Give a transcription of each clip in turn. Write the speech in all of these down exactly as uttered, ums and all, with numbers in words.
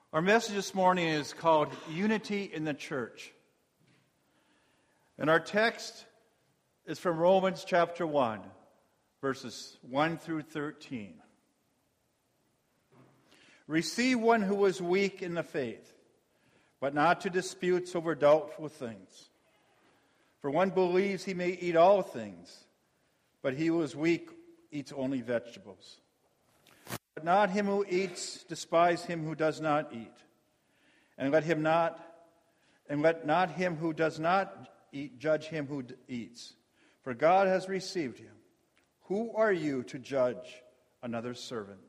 Our message this morning is called Unity in the Church. And our text is from Romans chapter one, verses one through thirteen. Receive one who is weak in the faith, but not to disputes over doubtful things. For one believes he may eat all things, but he who is weak eats only vegetables. But not him who eats despise him who does not eat, and let him not, and let not him who does not eat judge him who eats, for God has received him. Who are you to judge another servant?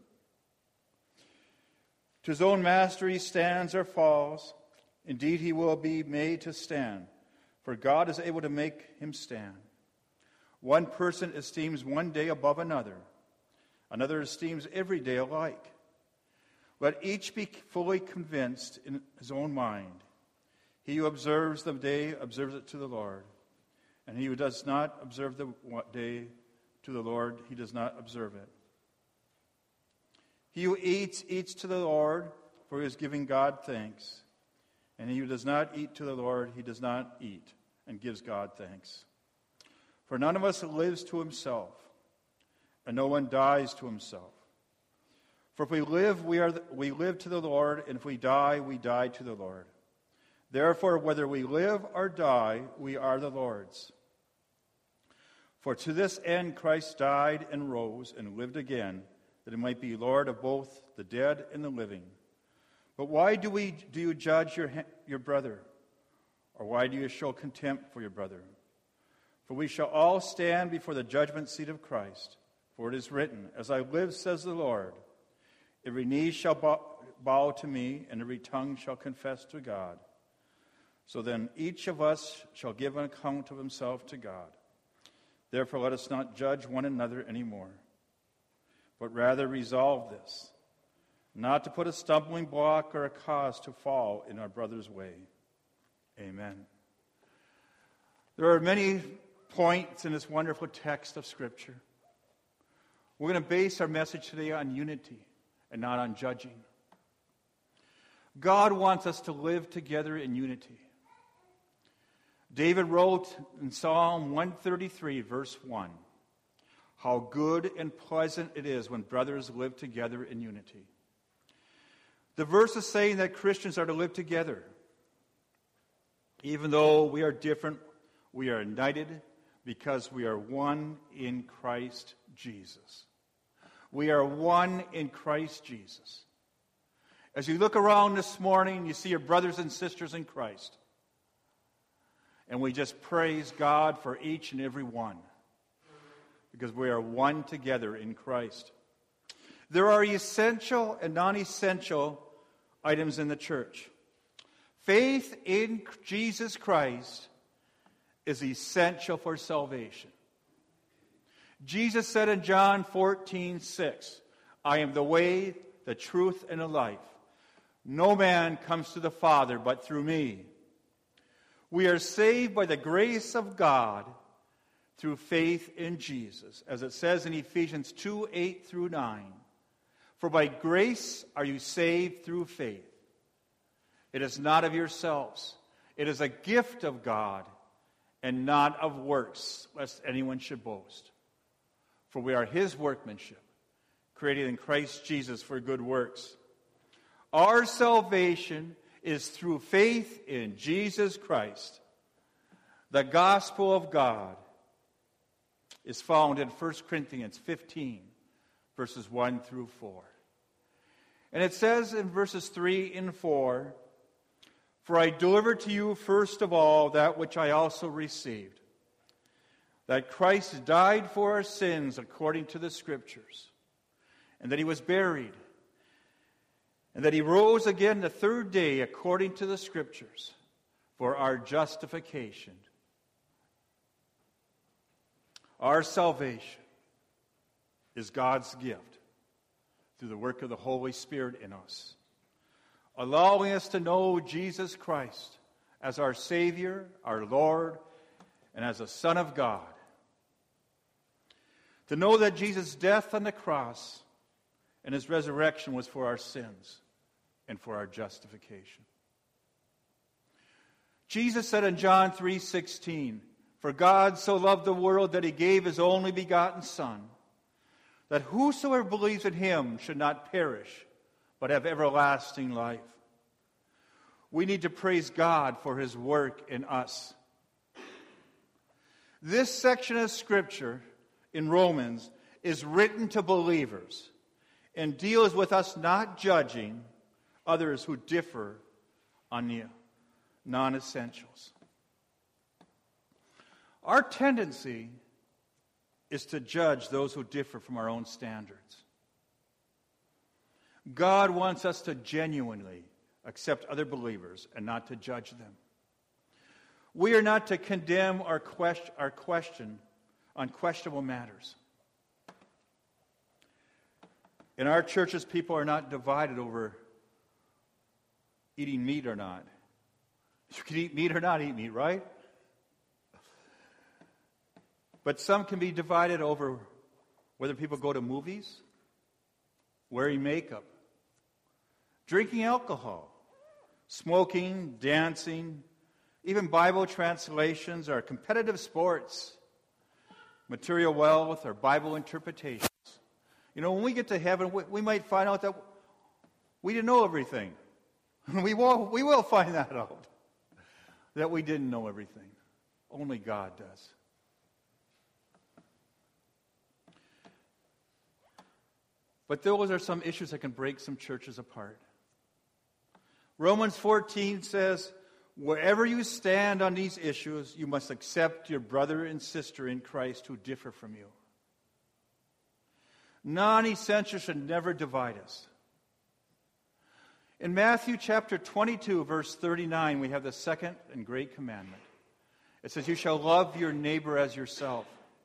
To his own master he stands or falls. Indeed, he will be made to stand, for God is able to make him stand. One person esteems one day above another. Another esteems every day alike. Let each be fully convinced in his own mind. He who observes the day observes it to the Lord, and he who does not observe the day to the Lord, he does not observe it. He who eats, eats to the Lord, for he is giving God thanks. And he who does not eat to the Lord, he does not eat, and gives God thanks. For none of us lives to himself, and no one dies to himself. For if we live, we are we live to the Lord, and if we die, we die to the Lord. Therefore, whether we live or die, we are the Lord's. For to this end Christ died and rose and lived again, that he might be Lord of both the dead and the living. But why do we do you judge your your brother? Or why do you show contempt for your brother? For we shall all stand before the judgment seat of Christ. For it is written, As I live, says the Lord, every knee shall bow, bow to me, and every tongue shall confess to God. So then each of us shall give an account of himself to God. Therefore let us not judge one another anymore, but rather resolve this, not to put a stumbling block or a cause to fall in our brother's way. Amen. There are many points in this wonderful text of Scripture. We're going to base our message today on unity and not on judging. God wants us to live together in unity. David wrote in Psalm one thirty-three, verse one, how good and pleasant it is when brothers live together in unity. The verse is saying that Christians are to live together. Even though we are different, we are united because we are one in Christ Jesus. We are one in Christ Jesus. As you look around this morning, you see your brothers and sisters in Christ. And we just praise God for each and every one, because we are one together in Christ. There are essential and non-essential items in the church. Faith in Jesus Christ is essential for salvation. Jesus said in John fourteen six, I am the way, the truth, and the life. No man comes to the Father but through me. We are saved by the grace of God through faith in Jesus, as it says in Ephesians two eight through nine. For by grace are you saved through faith. It is not of yourselves. It is a gift of God, and not of works, lest anyone should boast. For we are his workmanship, created in Christ Jesus for good works. Our salvation is through faith in Jesus Christ. The gospel of God is found in First Corinthians fifteen, verses one through four. And it says in verses three and four, For I delivered to you first of all that which I also received, that Christ died for our sins according to the Scriptures, and that he was buried, and that he rose again the third day according to the Scriptures for our justification. Our salvation is God's gift through the work of the Holy Spirit in us, allowing us to know Jesus Christ as our Savior, our Lord, and as a Son of God. To know that Jesus' death on the cross and his resurrection was for our sins. and for our justification. Jesus said in John three sixteen, "For God so loved the world that he gave his only begotten Son, that whosoever believes in him should not perish, but have everlasting life." We need to praise God for his work in us. This section of Scripture in Romans is written to believers and deals with us not judging others who differ on the non-essentials. Our tendency is to judge those who differ from our own standards. God wants us to genuinely accept other believers and not to judge them. We are not to condemn or question, our question on questionable matters. In our churches, people are not divided over eating meat or not. You can eat meat or not eat meat, right? But some can be divided over whether people go to movies, wearing makeup, drinking alcohol, smoking, dancing, even Bible translations or competitive sports, material wealth or Bible interpretations. You know, when we get to heaven, we, we might find out that we didn't know everything. We will, we will find that out, that we didn't know everything. Only God does. But those are some issues that can break some churches apart. Romans fourteen says, "Wherever you stand on these issues, you must accept your brother and sister in Christ who differ from you." Non-essentials should never divide us. In Matthew chapter twenty-two, verse thirty-nine, we have the second and great commandment. It says, "You shall love your neighbor as yourself."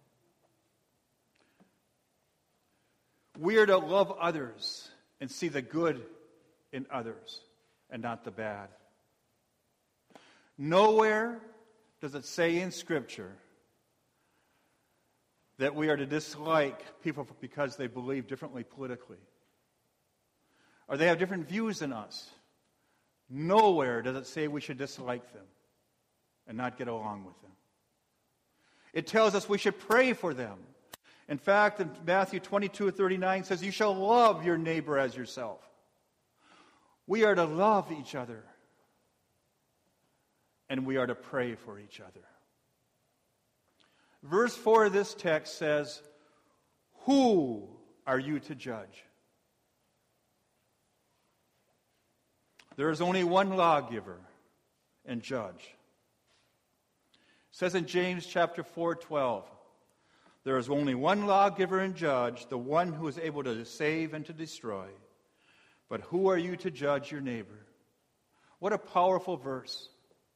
We are to love others and see the good in others and not the bad. Nowhere does it say in Scripture that we are to dislike people because they believe differently politically, or they have different views than us. Nowhere does it say we should dislike them and not get along with them. It tells us we should pray for them. In fact, in Matthew twenty-two thirty-nine says, "You shall love your neighbor as yourself." We are to love each other, and we are to pray for each other. Verse four of this text says, "Who are you to judge?" There is only one lawgiver and judge. It says in James chapter four twelve, "There is only one lawgiver and judge, the one who is able to save and to destroy. But who are you to judge your neighbor?" What a powerful verse.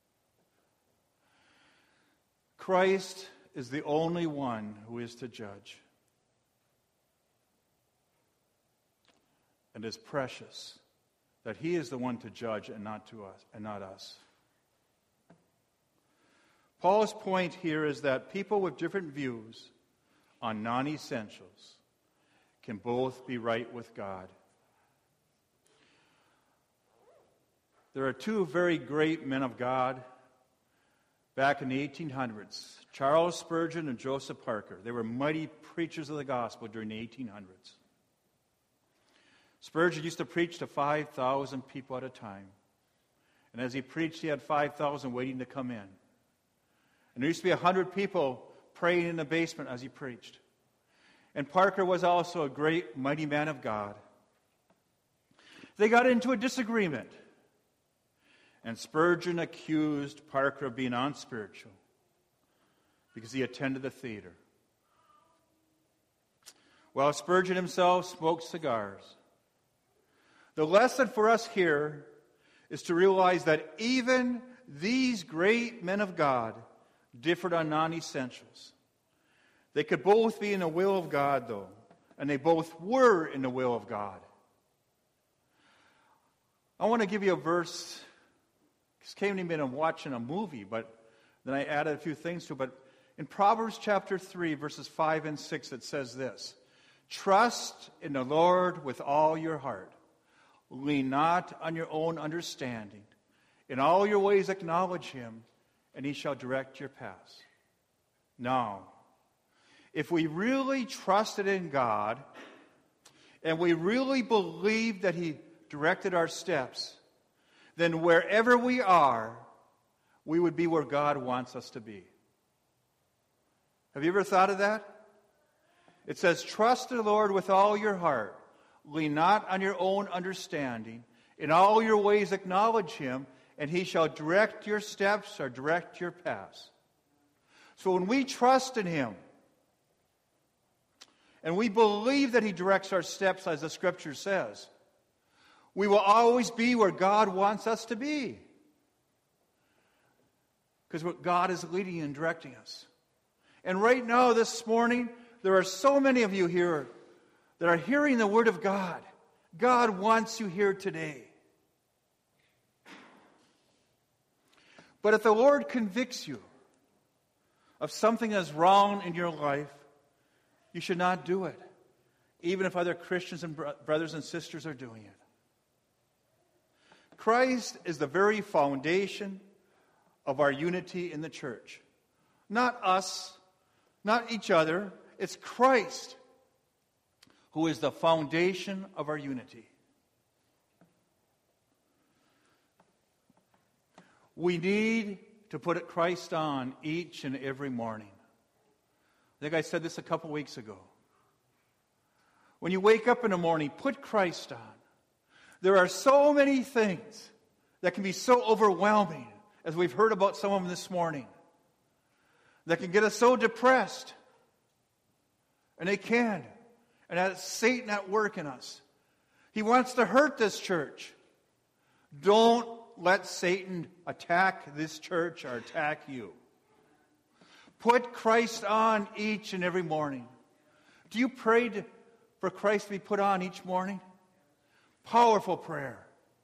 Christ is the only one who is to judge. And it's precious that he is the one to judge and not to us and not us. Paul's point here is that people with different views on non-essentials can both be right with God. There are two very great men of God back in the eighteen hundreds, Charles Spurgeon and Joseph Parker. They were mighty preachers of the gospel during the eighteen hundreds. Spurgeon used to preach to five thousand people at a time. And as he preached, he had five thousand waiting to come in. And there used to be one hundred people praying in the basement as he preached. And Parker was also a great, mighty man of God. They got into a disagreement. And Spurgeon accused Parker of being unspiritual because he attended the theater, while Spurgeon himself smoked cigars. The lesson for us here is to realize that even these great men of God differed on non-essentials. They could both be in the will of God, though, and they both were in the will of God. I want to give you a verse. This came to me when I'm watching a movie, but then I added a few things to it. But in Proverbs chapter three, verses five and six, it says this: "Trust in the Lord with all your heart. lean not on your own understanding. In all your ways acknowledge him, and he shall direct your paths. Now, if we really trusted in God, and we really believed that he directed our steps, then wherever we are, we would be where God wants us to be. Have you ever thought of that? It says, trust in the Lord with all your heart. Lean not on your own understanding. In all your ways acknowledge him, and he shall direct your steps or direct your paths. So when we trust in him, and we believe that he directs our steps, as the Scripture says, we will always be where God wants us to be. Because God is leading and directing us. And right now, this morning, there are so many of you here that are hearing the Word of God. God wants you here today. But if the Lord convicts you of something that's wrong in your life, you should not do it, even if other Christians and brothers and sisters are doing it. Christ is the very foundation of our unity in the church. Not us, not each other. It's Christ who is the foundation of our unity. We need to put Christ on each and every morning. I think I said this a couple weeks ago. When you wake up in the morning, put Christ on. There are so many things that can be so overwhelming, as we've heard about some of them this morning, that can get us so depressed. And they can. And that's Satan at work in us. He wants to hurt this church. Don't let Satan attack this church or attack you. Put Christ on each and every morning. Do you pray to, for Christ to be put on each morning? Powerful prayer.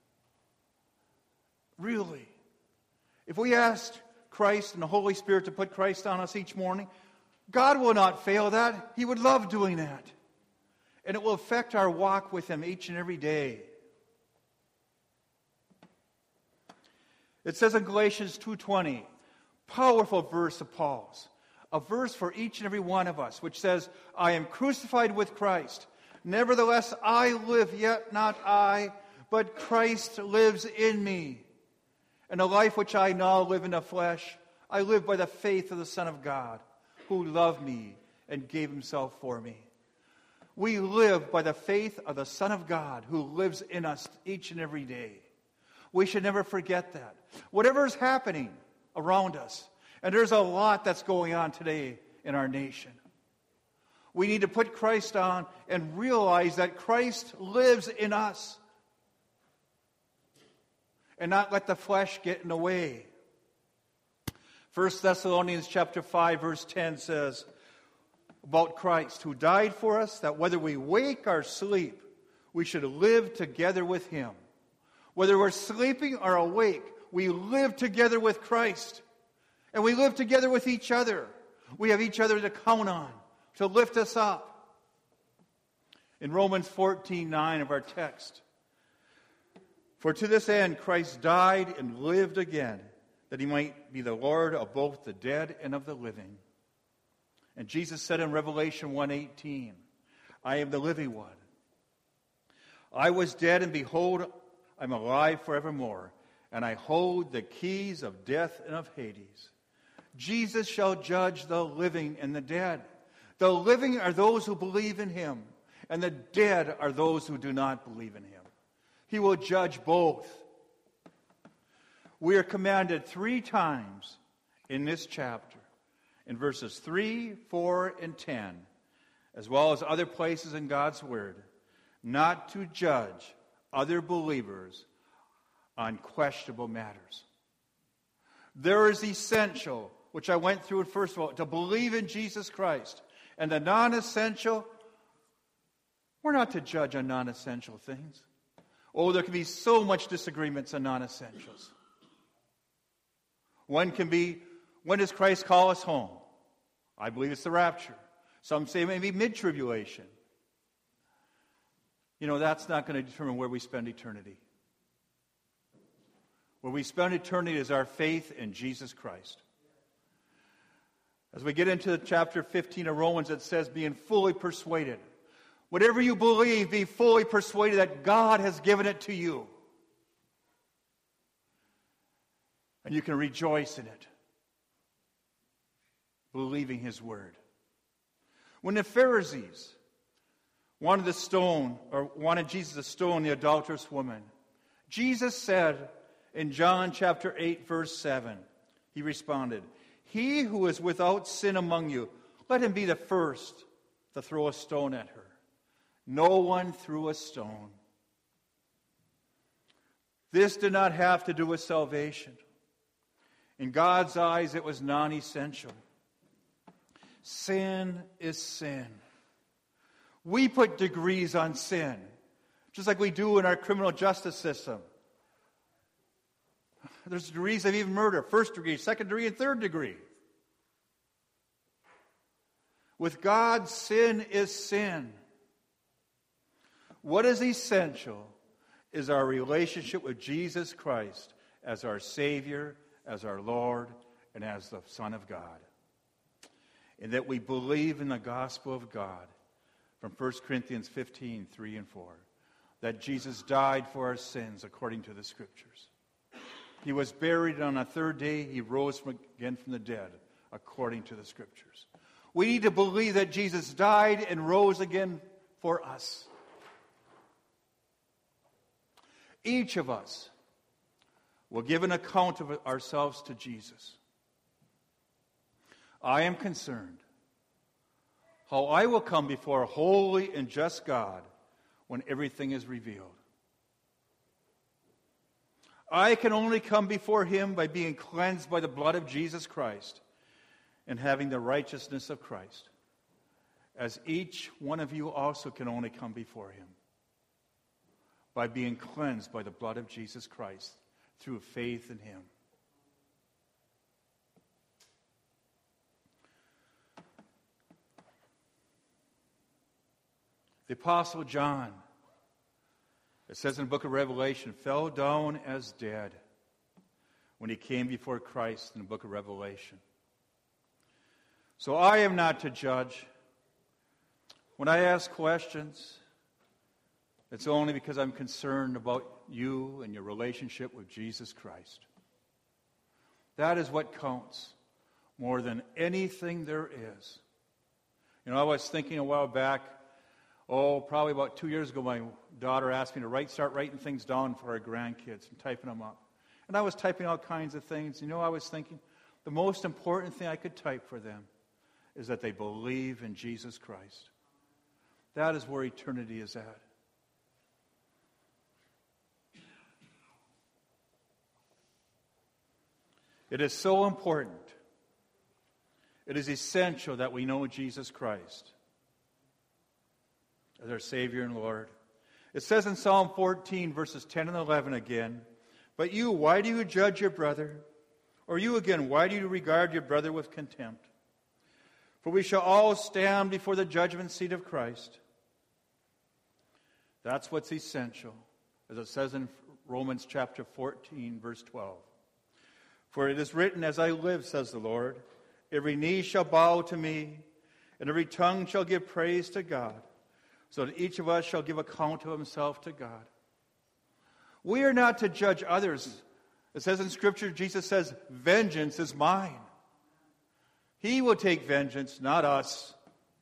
Really. If we asked Christ and the Holy Spirit to put Christ on us each morning, God will not fail that. He would love doing that. And it will affect our walk with him each and every day. It says in Galatians two twenty, powerful verse of Paul's, a verse for each and every one of us, which says, I am crucified with Christ. Nevertheless, I live, yet not I, but Christ lives in me. And the life which I now live in the flesh, I live by the faith of the Son of God, who loved me and gave himself for me. We live by the faith of the Son of God, who lives in us each and every day. We should never forget that. Whatever is happening around us, and there's a lot that's going on today in our nation, we need to put Christ on and realize that Christ lives in us. And not let the flesh get in the way. First Thessalonians chapter five, verse ten says about Christ, who died for us, that whether we wake or sleep, we should live together with him. Whether we're sleeping or awake, we live together with Christ. And we live together with each other. We have each other to count on, to lift us up. In Romans fourteen nine of our text, for to this end Christ died and lived again, that he might be the Lord of both the dead and of the living. And Jesus said in Revelation one eighteen, I am the living one. I was dead, and behold, I'm alive forevermore, and I hold the keys of death and of Hades. Jesus shall judge the living and the dead. The living are those who believe in him, and the dead are those who do not believe in him. He will judge both. We are commanded three times in this chapter, in verses three, four, and ten, as well as other places in God's Word, not to judge other believers on questionable matters. There is essential, which I went through first of all, to believe in Jesus Christ. And the non-essential, we're not to judge on non-essential things. Oh, there can be so much disagreements on non-essentials. One can be, when does Christ call us home? I believe it's the rapture. Some say maybe mid-tribulation. you know, that's not going to determine where we spend eternity. Where we spend eternity is our faith in Jesus Christ. As we get into chapter fifteen of Romans, it says, being fully persuaded. Whatever you believe, be fully persuaded that God has given it to you. And you can rejoice in it, believing His word. When the Pharisees wanted to stone, or wanted Jesus to stone the adulterous woman, Jesus said in John chapter eight, verse seven, He responded, "He who is without sin among you, let him be the first to throw a stone at her." No one threw a stone. This did not have to do with salvation. In God's eyes, it was non-essential. Sin is sin. We put degrees on sin, just like we do in our criminal justice system. There's degrees of even murder, first degree, second degree, and third degree. With God, sin is sin. What is essential is our relationship with Jesus Christ as our Savior, as our Lord, and as the Son of God. And that we believe in the gospel of God from First Corinthians fifteen, three and four. That Jesus died for our sins according to the Scriptures. He was buried, and on the third day He rose from, again from the dead according to the Scriptures. We need to believe that Jesus died and rose again for us. Each of us will give an account of ourselves to Jesus. I am concerned how I will come before a holy and just God when everything is revealed. I can only come before Him by being cleansed by the blood of Jesus Christ and having the righteousness of Christ, as each one of you also can only come before Him by being cleansed by the blood of Jesus Christ through faith in Him. The Apostle John, it says in the book of Revelation, fell down as dead when he came before Christ in the book of Revelation. So I am not to judge. When I ask questions, it's only because I'm concerned about you and your relationship with Jesus Christ. That is what counts more than anything there is. You know, I was thinking a while back, oh, probably about two years ago, my daughter asked me to write, start writing things down for our grandkids and typing them up. And I was typing all kinds of things. You know, I was thinking the most important thing I could type for them is that they believe in Jesus Christ. That is where eternity is at. It is so important. It is essential that we know Jesus Christ as our Savior and Lord. It says in Psalm fourteen, verses ten and eleven again, "But you, why do you judge your brother? Or you again, why do you regard your brother with contempt? For we shall all stand before the judgment seat of Christ." That's what's essential, as it says in Romans chapter fourteen, verse twelve. "For it is written, as I live, says the Lord, every knee shall bow to me, and every tongue shall give praise to God, so that each of us shall give account of himself to God." We are not to judge others. It says in Scripture, Jesus says, "Vengeance is mine." He will take vengeance, not us.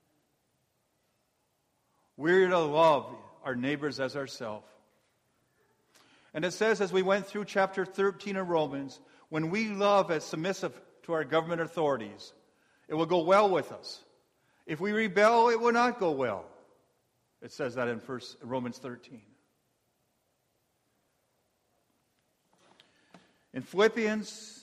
We're to love our neighbors as ourselves. And it says, as we went through chapter thirteen of Romans, when we love as submissive to our government authorities, it will go well with us. If we rebel, it will not go well. It says that in first Romans thirteen. In Philippians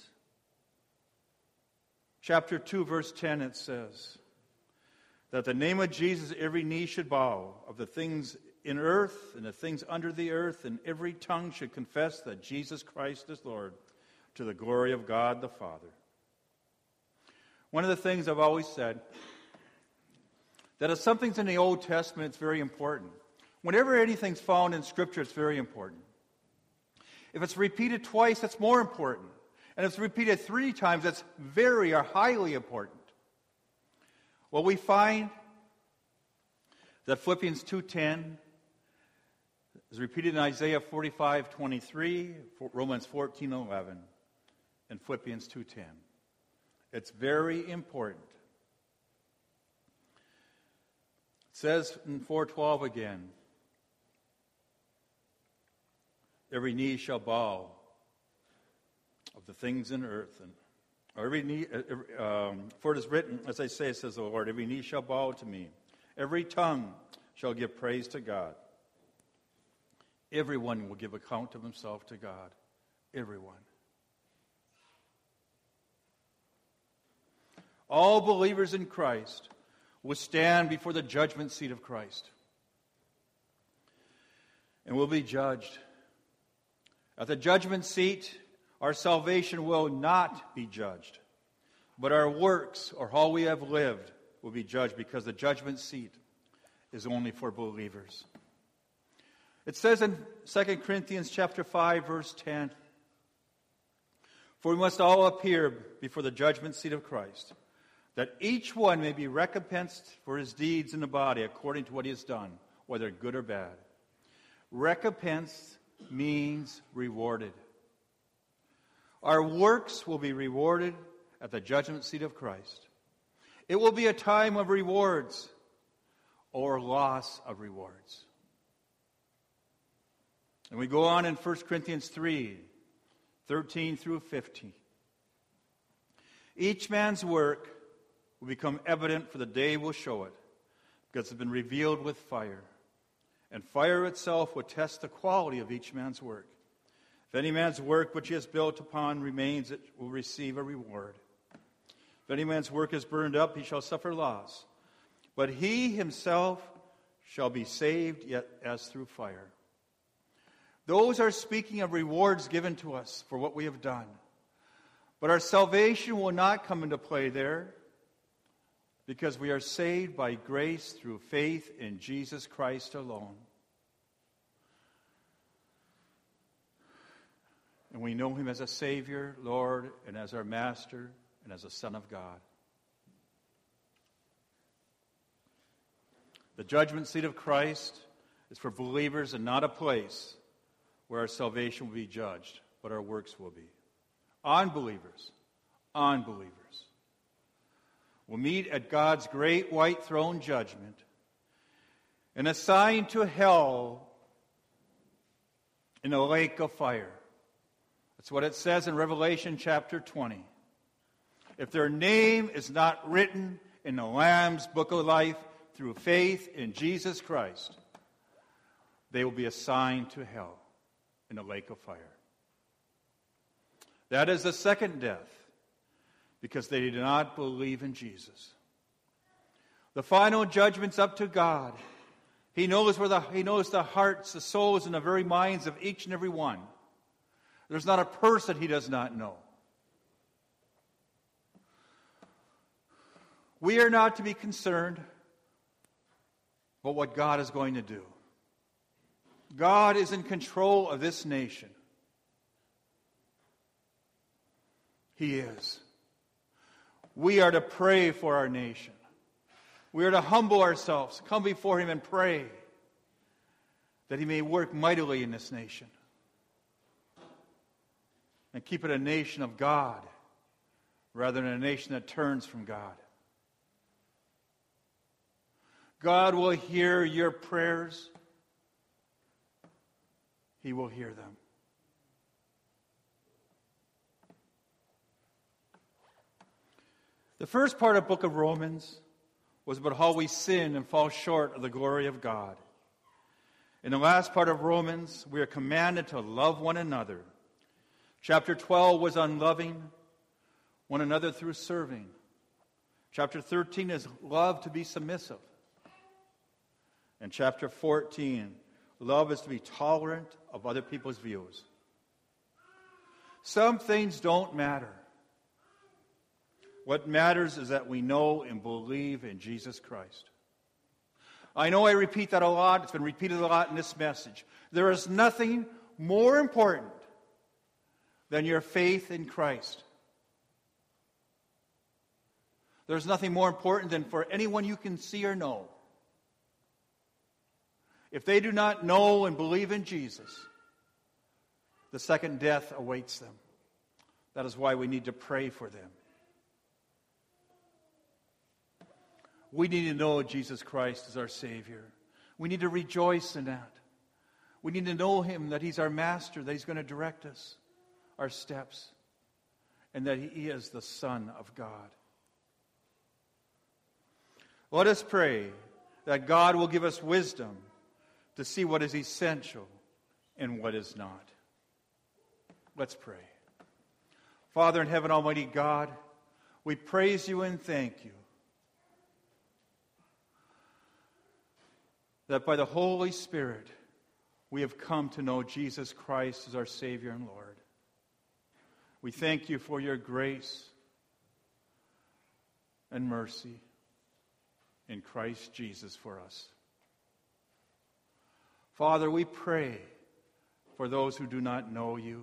chapter two, verse ten, it says that the name of Jesus every knee should bow, of the things in earth and the things under the earth, and every tongue should confess that Jesus Christ is Lord, to the glory of God the Father. One of the things I've always said, that if something's in the Old Testament, it's very important. Whenever anything's found in Scripture, it's very important. If it's repeated twice, that's more important. And if it's repeated three times, that's very or highly important. Well, we find that Philippians two ten is repeated in Isaiah forty-five twenty-three, Romans fourteen eleven, and Philippians two ten. It's very important. It says in four twelve again, every knee shall bow of the things in earth, and or every knee, um, for it is written, as I say, says the Lord, every knee shall bow to me, every tongue shall give praise to God. Everyone will give account of himself to God. Everyone. All believers in Christ will stand before the judgment seat of Christ and will be judged. At the judgment seat, our salvation will not be judged, but our works or how we have lived will be judged, because the judgment seat is only for believers. It says in Second Corinthians chapter five, verse ten, for we must all appear before the judgment seat of Christ, that each one may be recompensed for his deeds in the body according to what he has done, whether good or bad. Recompense means rewarded. Our works will be rewarded at the judgment seat of Christ. It will be a time of rewards or loss of rewards. And we go on in First Corinthians three, thirteen through fifteen. Each man's work will become evident, for the day will show it, because it's been revealed with fire. And fire itself will test the quality of each man's work. If any man's work which he has built upon remains, it will receive a reward. If any man's work is burned up, he shall suffer loss. But he himself shall be saved, yet as through fire. Those are speaking of rewards given to us for what we have done. But our salvation will not come into play there, because we are saved by grace through faith in Jesus Christ alone. And we know him as a Savior, Lord, and as our Master, and as a Son of God. The judgment seat of Christ is for believers and not a place where our salvation will be judged, but our works will be. Unbelievers, unbelievers will meet at God's great white throne judgment and assigned to hell in a lake of fire. That's what it says in Revelation chapter twenty. If their name is not written in the Lamb's book of life through faith in Jesus Christ, they will be assigned to hell in a lake of fire. That is the second death, because they did not believe in Jesus. The final judgment's up to God. He knows where the He knows the hearts, the souls, and the very minds of each and every one. There's not a person he does not know. We are not to be concerned about what God is going to do. God is in control of this nation. He is. We are to pray for our nation. We are to humble ourselves, come before him and pray that he may work mightily in this nation and keep it a nation of God rather than a nation that turns from God. God will hear your prayers. He will hear them. The first part of the book of Romans was about how we sin and fall short of the glory of God. In the last part of Romans, we are commanded to love one another. Chapter twelve was on loving one another through serving. Chapter thirteen is love to be submissive. And chapter fourteen, love is to be tolerant of other people's views. Some things don't matter. What matters is that we know and believe in Jesus Christ. I know I repeat that a lot. It's been repeated a lot in this message. There is nothing more important than your faith in Christ. There's nothing more important than for anyone you can see or know. If they do not know and believe in Jesus, the second death awaits them. That is why we need to pray for them. We need to know Jesus Christ as our Savior. We need to rejoice in that. We need to know Him, that He's our Master, that He's going to direct us, our steps, and that He is the Son of God. Let us pray that God will give us wisdom to see what is essential and what is not. Let's pray. Father in heaven, Almighty God, we praise You and thank You that by the Holy Spirit we have come to know Jesus Christ as our Savior and Lord. We thank You for Your grace and mercy in Christ Jesus for us. Father, we pray for those who do not know You.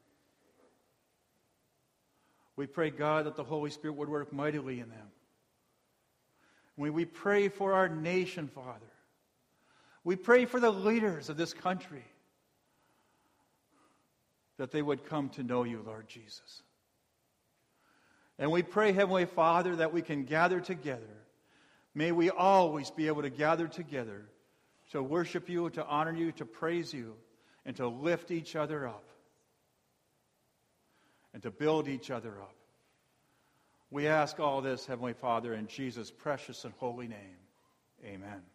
We pray, God, that the Holy Spirit would work mightily in them. We, we pray for our nation, Father. We pray for the leaders of this country, that they would come to know You, Lord Jesus. And we pray, Heavenly Father, that we can gather together. May we always be able to gather together to worship You, to honor You, to praise You, and to lift each other up, and to build each other up. We ask all this, Heavenly Father, in Jesus' precious and holy name. Amen.